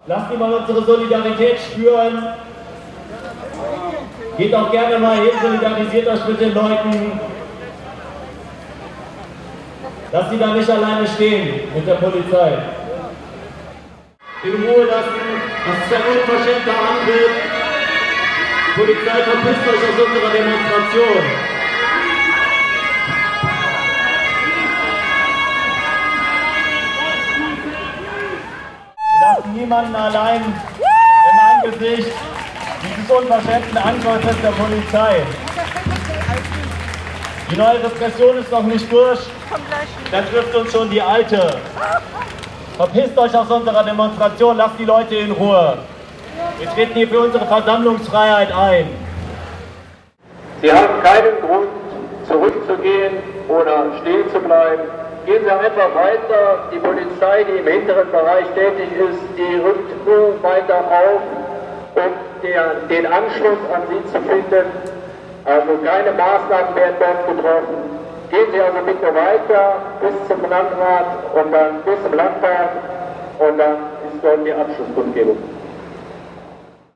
Lasst die mal unsere Solidarität spüren. Geht auch gerne mal hin, solidarisiert euch mit den Leuten. Lasst sie da nicht alleine stehen mit der Polizei. In Ruhe lassen, das ist ein unverschämter Angriff. Die Polizei verpisst euch aus unserer Demonstration. Wir lassen niemanden allein im Angesicht dieses unverschämten Angriffes der Polizei. Die neue Repression ist noch nicht durch, da trifft uns schon die alte. Verpisst euch aus unserer Demonstration, lasst die Leute in Ruhe. Wir treten hier für unsere Versammlungsfreiheit ein. Sie haben keinen Grund, zurückzugehen oder stehen zu bleiben. Gehen Sie einfach weiter. Die Polizei, die im hinteren Bereich tätig ist, die rückt nur weiter auf, um den Anschluss an Sie zu finden. Also keine Maßnahmen werden dort getroffen. Gehen Sie also bitte weiter bis zum Landrat und dann bis zum Landtag und dann ist dort die Abschlusskundgebung.